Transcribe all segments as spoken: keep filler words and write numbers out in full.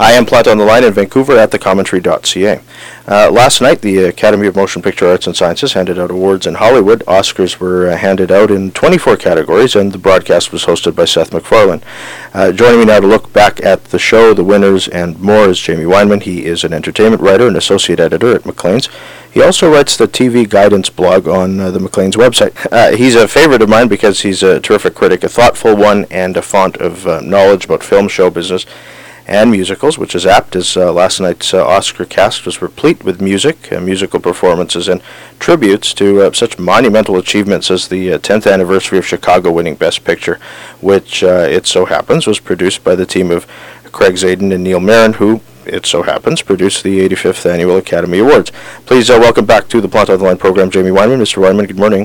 I am Plant on the Line in Vancouver at the commentary dot c a. Uh, last night, the Academy of Motion Picture Arts and Sciences handed out awards in Hollywood. Oscars were uh, handed out in twenty-four categories, and the broadcast was hosted by Seth MacFarlane. Uh, joining me now to look back at the show, the winners, and more is Jamie Weinman. He is an entertainment writer and associate editor at Maclean's. He also writes the T V guidance blog on uh, the Maclean's website. Uh, he's a favorite of mine because he's a terrific critic, a thoughtful one, and a font of uh, knowledge about film, show business, and musicals, which is apt, as uh, last night's uh, Oscar cast was replete with music, uh, musical performances, and tributes to uh, such monumental achievements as the uh, tenth anniversary of Chicago winning Best Picture, which, uh, it so happens, was produced by the team of Craig Zadan and Neil Marin, who, it so happens, produced the eighty-fifth Annual Academy Awards. Please uh, welcome back to the Plant on the Line program, Jamie Weinman. Mister Weinman, good morning.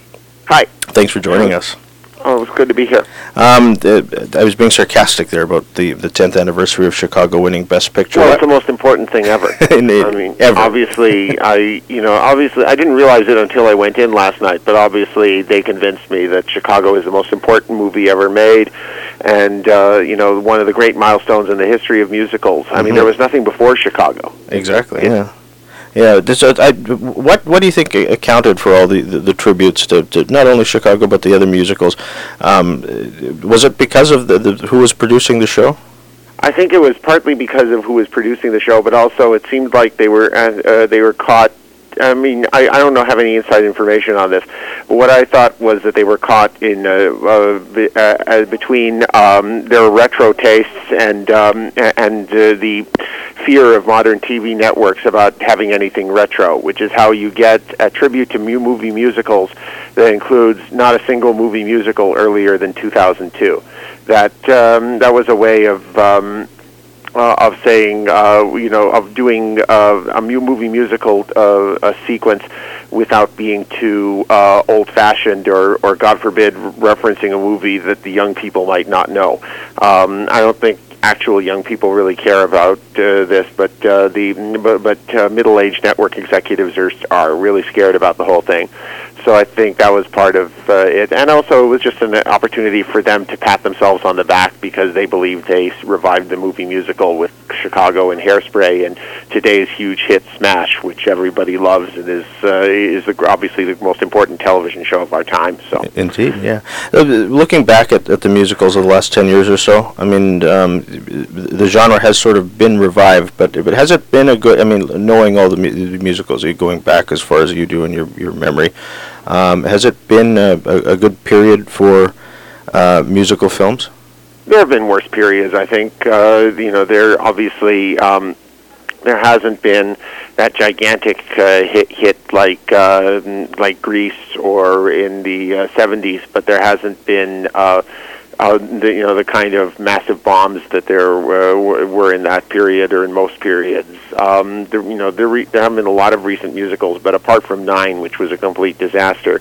Hi. Thanks for joining us. Oh, it's good to be here. Um, th- I was being sarcastic there about the, the tenth anniversary of Chicago winning Best Picture. Well, it's the most important thing ever. Indeed. I mean, ever. obviously, I, you know, obviously, I didn't realize it until I went in last night, but obviously they convinced me that Chicago is the most important movie ever made, and, uh, you know, one of the great milestones in the history of musicals. I mm-hmm. mean, there was nothing before Chicago. Exactly, it, yeah. Yeah, this, uh, I, what what do you think accounted for all the, the, the tributes to, to not only Chicago but the other musicals? Um, was it because of the, the who was producing the show? I think it was partly because of who was producing the show, but also it seemed like they were uh, they were caught. I mean, I, I don't know have any inside information on this, but what I thought was that they were caught in uh, uh, be, uh, uh, between um, their retro tastes and um, and uh, the fear of modern T V networks about having anything retro, which is how you get a tribute to mu- movie musicals that includes not a single movie musical earlier than two thousand two. That um, that was a way of um, Uh, of saying, uh, you know, of doing uh, a mu- movie musical uh, a sequence without being too uh, old-fashioned or, or, God forbid, referencing a movie that the young people might not know. Um, I don't think actual young people really care about uh, this, but uh, the but, but uh, middle-aged network executives are are really scared about the whole thing. So I think that was part of uh, it, and also it was just an opportunity for them to pat themselves on the back because they believed they revived the movie musical with Chicago and Hairspray and today's huge hit Smash, which everybody loves and is uh, is the, obviously the most important television show of our time. So indeed, yeah. Uh, looking back at, at the musicals of the last ten years or so, I mean, um, the genre has sort of been revived, but but has it been a good? I mean, knowing all the, mu- the musicals, going back as far as you do in your your memory. Um, has it been a, a good period for uh, musical films? There have been worse periods, I think. Uh, you know, there obviously um, there hasn't been that gigantic uh, hit hit like uh, like Grease or in the uh, seventies, but there hasn't been uh, uh, the, you know the kind of massive bombs that there uh, were in that period or in most periods. Um, there, you know, there, re- there have been a lot of recent musicals, but apart from Nine, which was a complete disaster,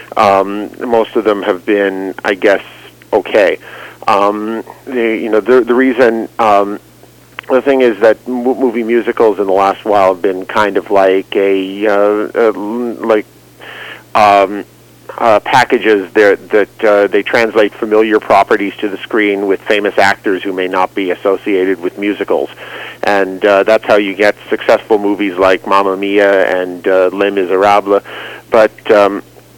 um, most of them have been, I guess, okay. Um, the, you know, the the reason, um, the thing is that m- movie musicals in the last while have been kind of like a, uh, uh, like, um, Uh, packages there that uh, they translate familiar properties to the screen with famous actors who may not be associated with musicals, and uh, that's how you get successful movies like Mamma Mia and uh, Les Miserables. But um,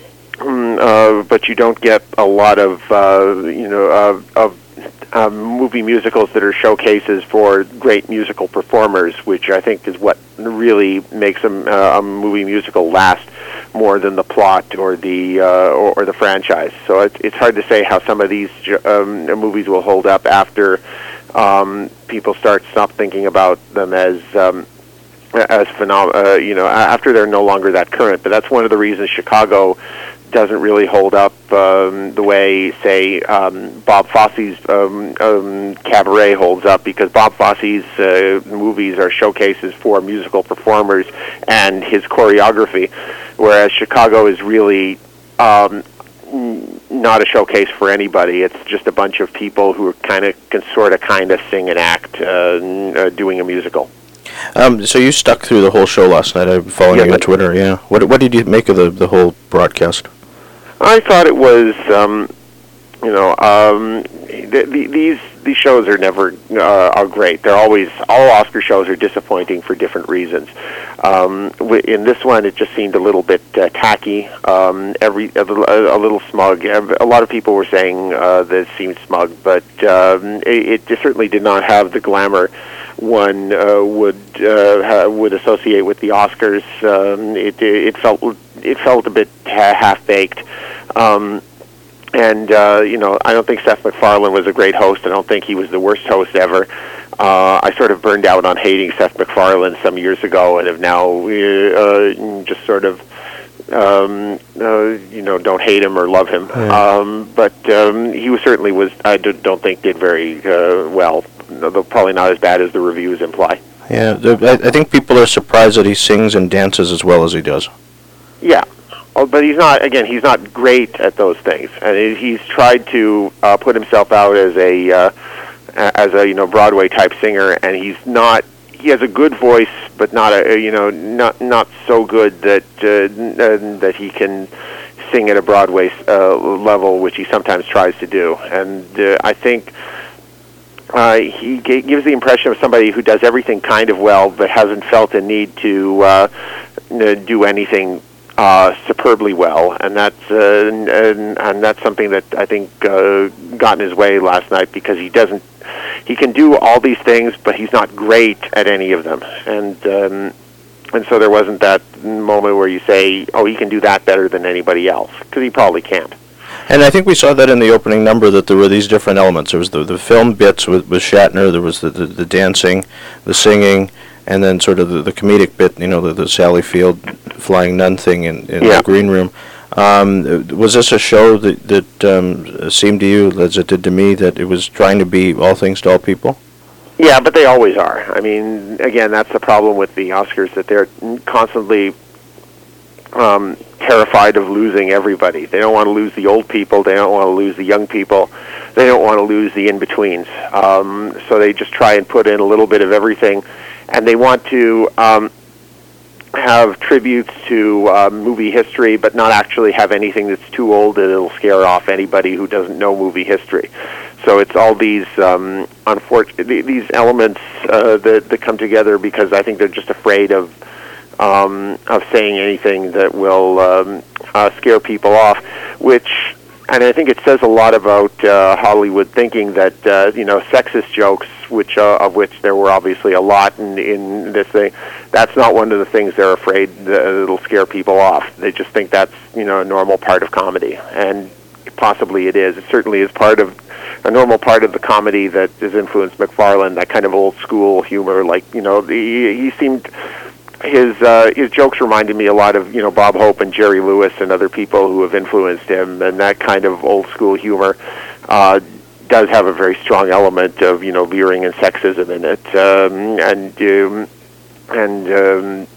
uh, but you don't get a lot of uh, you know of, of um, movie musicals that are showcases for great musical performers, which I think is what really makes a, uh, a movie musical last more than the plot or the uh, or, or the franchise. So it, it's hard to say how some of these um, movies will hold up after um, people start stop thinking about them as um, as phenom- uh, you know after they're no longer that current. But that's one of the reasons Chicago doesn't really hold up um, the way, say, um, Bob Fosse's um, um, Cabaret holds up, because Bob Fosse's uh, movies are showcases for musical performers and his choreography, whereas Chicago is really um, not a showcase for anybody. It's just a bunch of people who kind of can sort of kind of sing and act uh, uh, doing a musical. Um, so you stuck through the whole show last night. I'm following yeah, you on Twitter. Yeah. What What did you make of the the whole broadcast? I thought it was um, you know, um, the, the, these these shows are never uh, are great. They're always all Oscar shows are disappointing for different reasons. Um, in this one, it just seemed a little bit uh, tacky. Um, every a little, a little smug. A lot of people were saying uh, that it seemed smug, but um, it, it certainly did not have the glamour one uh, would uh, would associate with the Oscars. Um, it it felt it felt a bit half baked. Um, And, uh, you know, I don't think Seth MacFarlane was a great host. I don't think he was the worst host ever. Uh, I sort of burned out on hating Seth MacFarlane some years ago and have now uh, just sort of, um, uh, you know, don't hate him or love him. Yeah. Um, but um, he was certainly was, I don't think, did very uh, well, though probably not as bad as the reviews imply. Yeah, I think people are surprised that he sings and dances as well as he does. Yeah. Oh, but he's not. Again, he's not great at those things, and he's tried to uh, put himself out as a uh, as a you know Broadway type singer, and he's not. He has a good voice, but not a you know not not so good that uh, that he can sing at a Broadway uh, level, which he sometimes tries to do. And uh, I think uh, he g- gives the impression of somebody who does everything kind of well, but hasn't felt a need to uh, do anything Uh, superbly well, and that's uh, and, and that's something that I think uh, got in his way last night, because he doesn't. He can do all these things, but he's not great at any of them, and um, and so there wasn't that moment where you say, "Oh, he can do that better than anybody else," because he probably can't. And I think we saw that in the opening number, that there were these different elements. There was the the film bits with, with Shatner. There was the, the the dancing, the singing. And then sort of the, the comedic bit, you know, the, the Sally Field flying nun thing in, in yeah. the green room. Um, was this a show that, that um, seemed to you, as it did to me, that it was trying to be all things to all people? Yeah, but they always are. I mean, again, that's the problem with the Oscars, that they're constantly um, terrified of losing everybody. They don't want to lose the old people. They don't want to lose the young people. They don't want to lose the in-betweens. Um, so they just try and put in a little bit of everything. And they want to um, have tributes to uh, movie history, but not actually have anything that's too old that it'll scare off anybody who doesn't know movie history. So it's all these um, unfortunate these elements uh, that, that come together, because I think they're just afraid of um, of saying anything that will um, uh, scare people off, which. And I think it says a lot about uh, Hollywood thinking that uh, you know sexist jokes, which uh, of which there were obviously a lot in, in this thing. That's not one of the things they're afraid that it'll scare people off. They just think that's you know a normal part of comedy, and possibly it is. It certainly is part of a normal part of the comedy that has influenced MacFarlane. That kind of old school humor, like you know the, he seemed. His uh, his jokes reminded me a lot of you know Bob Hope and Jerry Lewis and other people who have influenced him, and that kind of old school humor uh, does have a very strong element of you know veering and sexism in it, um, and um, and um,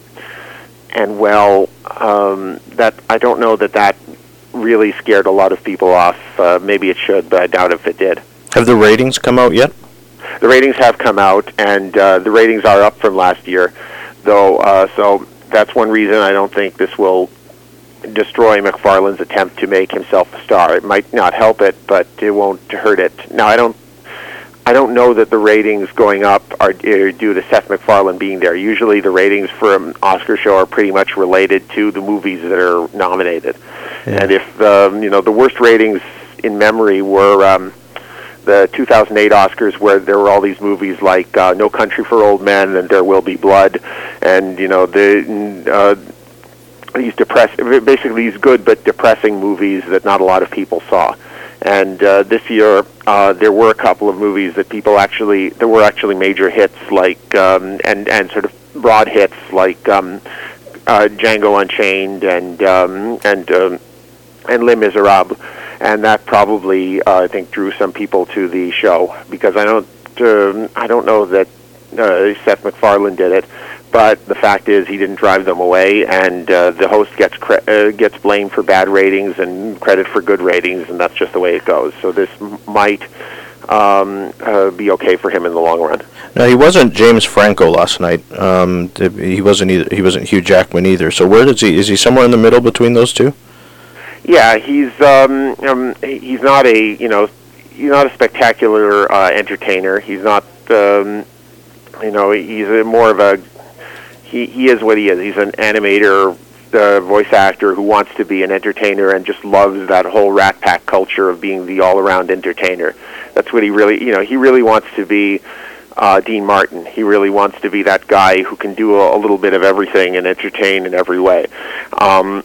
and well, um, that I don't know that that really scared a lot of people off. Uh, maybe it should, but I doubt if it did. Have the ratings come out yet? The ratings have come out, and uh, the ratings are up from last year. Though, uh, so that's one reason I don't think this will destroy MacFarlane's attempt to make himself a star. It might not help it, but it won't hurt it. Now, I don't, I don't know that the ratings going up are due to Seth MacFarlane being there. Usually, the ratings for an Oscar show are pretty much related to the movies that are nominated. Yeah. And if um, you know, the worst ratings in memory were. Um, The two thousand eight Oscars, where there were all these movies like uh, No Country for Old Men and There Will Be Blood, and you know the uh, these depress basically these good but depressing movies that not a lot of people saw. And uh, this year uh, there were a couple of movies that people actually there were actually major hits like um, and and sort of broad hits like um, uh, Django Unchained and um, and um, and Les Miserables. And that probably, uh, I think, drew some people to the show, because I don't, uh, I don't know that uh, Seth MacFarlane did it, but the fact is he didn't drive them away, and uh, the host gets cre- uh, gets blamed for bad ratings and credit for good ratings, and that's just the way it goes. So this m- might um, uh, be okay for him in the long run. No, he wasn't James Franco last night. Um, he wasn't either. He wasn't Hugh Jackman either. So where is he? Is he somewhere in the middle between those two? Yeah, he's um, um, he's not a you know he's not a spectacular uh, entertainer. He's not um, you know he's a more of a he he is what he is. He's an animator, uh, voice actor who wants to be an entertainer and just loves that whole Rat Pack culture of being the all-around entertainer. That's what he really you know he really wants to be. Uh, Dean Martin. He really wants to be that guy who can do a, a little bit of everything and entertain in every way. Um,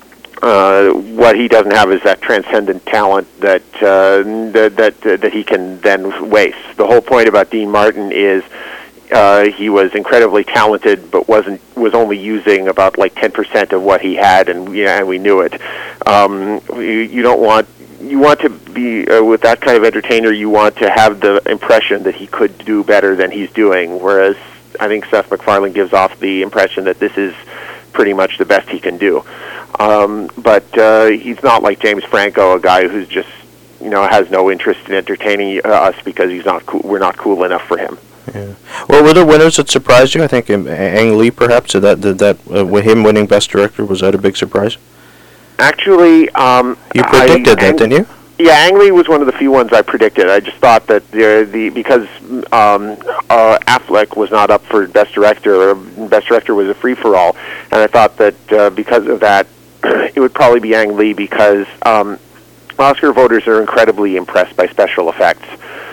uh, what he doesn't have is that transcendent talent that, uh, that that uh, that he can then waste. The whole point about Dean Martin is uh, he was incredibly talented, but wasn't was only using about like ten percent of what he had, and yeah, and we knew it. Um, you, you don't want. You want to be, uh, with that kind of entertainer, you want to have the impression that he could do better than he's doing, whereas I think Seth MacFarlane gives off the impression that this is pretty much the best he can do. Um, but uh, he's not like James Franco, a guy who's just, you know, has no interest in entertaining uh, us because he's not cool, we're not cool enough for him. Yeah. Well, were there winners that surprised you? I think um, Ang Lee, perhaps, did that, did that uh, with him winning Best Director, was that a big surprise? Actually, um, you predicted I, that, didn't you? Yeah, Ang Lee was one of the few ones I predicted. I just thought that the, the because um, uh, Affleck was not up for Best Director, Best Director was a free-for-all, and I thought that uh, because of that, it would probably be Ang Lee because um, Oscar voters are incredibly impressed by special effects.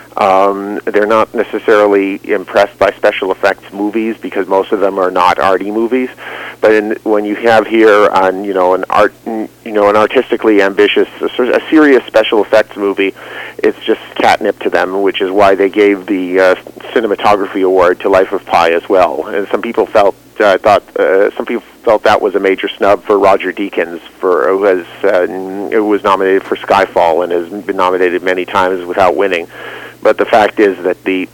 Um, they're not necessarily impressed by special effects movies because most of them are not arty movies. But in, when you have here on you know an art you know an artistically ambitious a, a serious special effects movie, it's just catnip to them, which is why they gave the uh, cinematography award to Life of Pi as well. And some people felt uh, thought uh, some people felt that was a major snub for Roger Deakins, for who has uh, who was nominated for Skyfall and has been nominated many times without winning. But the fact is that the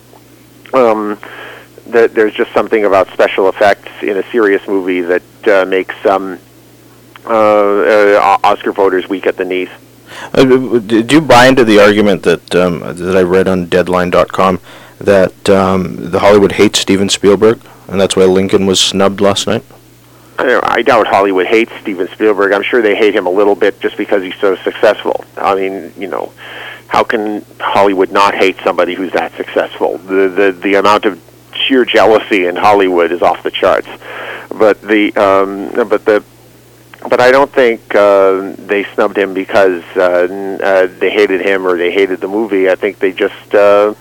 um, that there's just something about special effects in a serious movie that uh, makes um, uh, uh, Oscar voters weak at the knees. Uh, did you buy into the argument that um, that I read on Deadline dot com that um, the Hollywood hates Steven Spielberg, and that's why Lincoln was snubbed last night? I, I doubt Hollywood hates Steven Spielberg. I'm sure they hate him a little bit just because he's so successful. I mean, you know. How can Hollywood not hate somebody who's that successful? The the the amount of sheer jealousy in Hollywood is off the charts. But the um, but the but I don't think uh, they snubbed him because uh, uh, they hated him or they hated the movie. I think they just uh,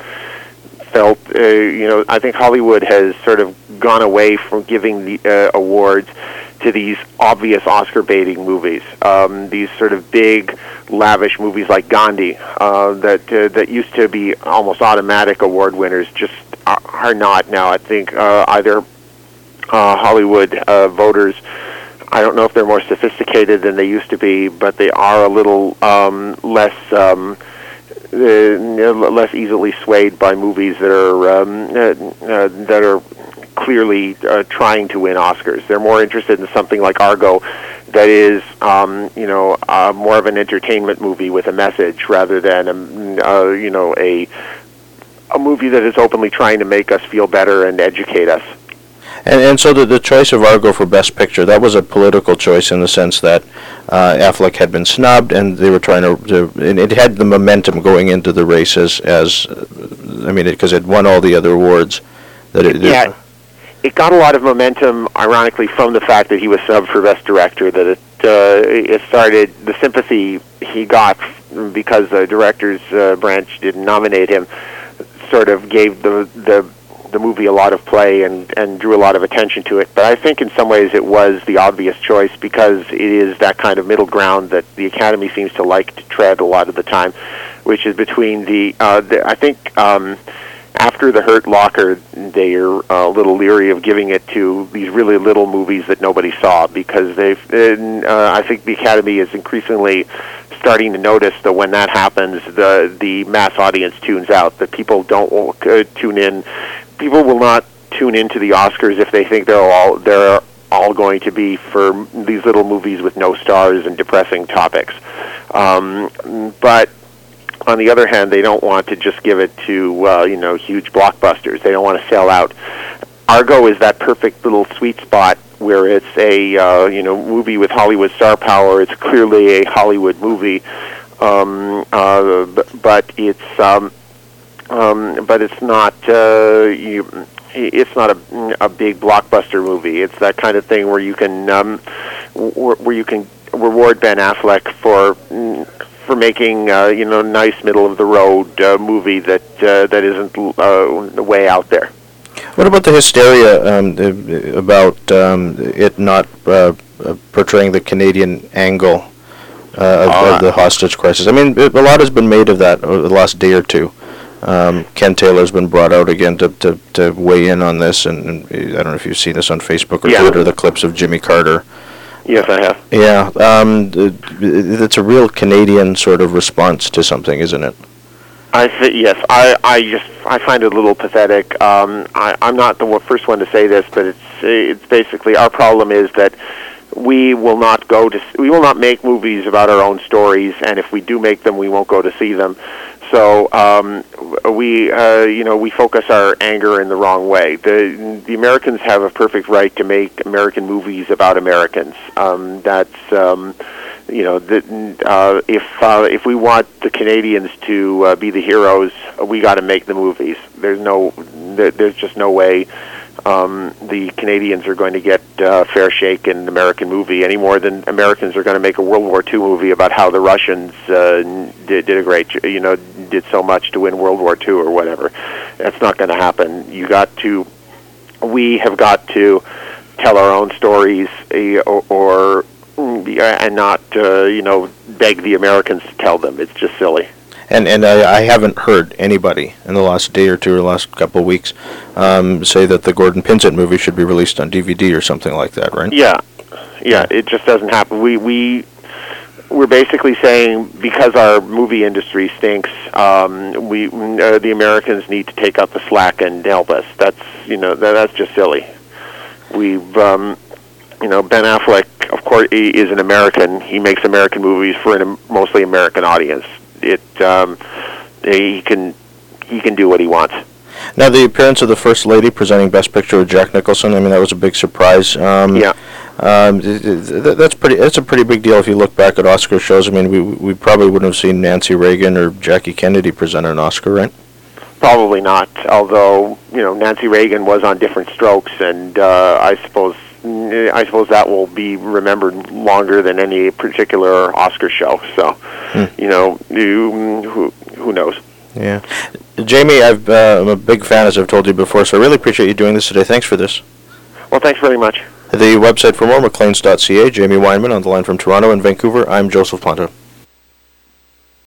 felt uh, you know I think Hollywood has sort of gone away from giving the uh, awards to these obvious Oscar baiting movies, um, these sort of big, lavish movies like Gandhi uh, that uh, that used to be almost automatic award winners, just are, are not now. I think uh, either uh, Hollywood uh, voters, I don't know if they're more sophisticated than they used to be, but they are a little um, less um, uh, less easily swayed by movies that are um, uh, uh, that are. clearly uh, trying to win Oscars. They're more interested in something like Argo that is, um, you know, uh, more of an entertainment movie with a message rather than, a, uh, you know, a a movie that is openly trying to make us feel better and educate us. And and so the, the choice of Argo for Best Picture, that was a political choice in the sense that uh, Affleck had been snubbed, and they were trying to, to and it had the momentum going into the races as, uh, I mean, because it, it won all the other awards. That it, yeah. It got a lot of momentum, ironically, from the fact that he was subbed for Best Director, that it uh, it started, the sympathy he got because the director's uh, branch didn't nominate him sort of gave the, the the movie a lot of play and, and drew a lot of attention to it. But I think in some ways it was the obvious choice because it is that kind of middle ground that the Academy seems to like to tread a lot of the time, which is between the, uh, the I think... Um, After The Hurt Locker, they are a little leery of giving it to these really little movies that nobody saw because they've. Uh, I think the Academy is increasingly starting to notice that when that happens, the the mass audience tunes out. That people don't uh, tune in. People will not tune into the Oscars if they think they're all they're all going to be for these little movies with no stars and depressing topics. Um, but. On the other hand, they don't want to just give it to, uh, you know, huge blockbusters. They don't want to sell out. Argo is that perfect little sweet spot where it's a uh, you know movie with Hollywood star power. It's clearly a Hollywood movie, um, uh, but, but it's um, um, but it's not uh, you. It's not a, a big blockbuster movie. It's that kind of thing where you can um, where, where you can reward Ben Affleck for for making uh, you know nice middle of the road uh, movie that uh, that isn't uh, way out there. What about the hysteria um, about um, it not uh, portraying the Canadian angle uh, of, uh, of the hostage crisis? I mean, a lot has been made of that over the last day or two. Um, Ken Taylor's been brought out again to, to, to weigh in on this, and, and I don't know if you've seen this on Facebook or yeah. Twitter, the clips of Jimmy Carter. Yes, I have. Yeah, um, it's a real Canadian sort of response to something, isn't it? I th- yes, I, I just I find it a little pathetic. Um, I, I'm not the first one to say this, but it's it's basically our problem is that we will not go to we will not make movies about our own stories, and if we do make them, we won't go to see them. So um, we, uh, you know, we focus our anger in the wrong way. The the Americans have a perfect right to make American movies about Americans. Um, that's, um, you know, the, uh, if uh, if we want the Canadians to uh, be the heroes, we got to make the movies. There's no, there, there's just no way um, the Canadians are going to get uh, fair shake in an American movie any more than Americans are going to make a World War Two movie about how the Russians uh, did, did a great, you know, did so much to win World War Two or whatever. That's not going to happen. You got to, we have got to tell our own stories, uh, or, or and not, uh, you know, beg the Americans to tell them. It's just silly. And and I, I haven't heard anybody in the last day or two or the last couple of weeks um, say that the Gordon Pinsent movie should be released on D V D or something like that, right? Yeah, yeah. It just doesn't happen. We we we're basically saying because our movie industry stinks, um, we uh, the Americans need to take up the slack and help us. That's you know that, that's just silly. We've um, you know Ben Affleck, of course, he is an American. He makes American movies for a mostly American audience. It um, he can he can do what he wants. Now, the appearance of the First Lady presenting Best Picture with Jack Nicholson, I mean, that was a big surprise. Um, yeah. Um, th- th- that's pretty. That's a pretty big deal if you look back at Oscar shows. I mean, we we probably wouldn't have seen Nancy Reagan or Jackie Kennedy present an Oscar, right? Probably not. Although you know, Nancy Reagan was on Different Strokes, and uh, I suppose I suppose that will be remembered longer than any particular Oscar show. So, hmm. you know, you, who who knows? Yeah, Jamie, I've, uh, I'm a big fan, as I've told you before. So I really appreciate you doing this today. Thanks for this. Well, thanks very much. The website for more, macleans dot c a. Jamie Weinman on the line from Toronto and Vancouver. I'm Joseph Planta.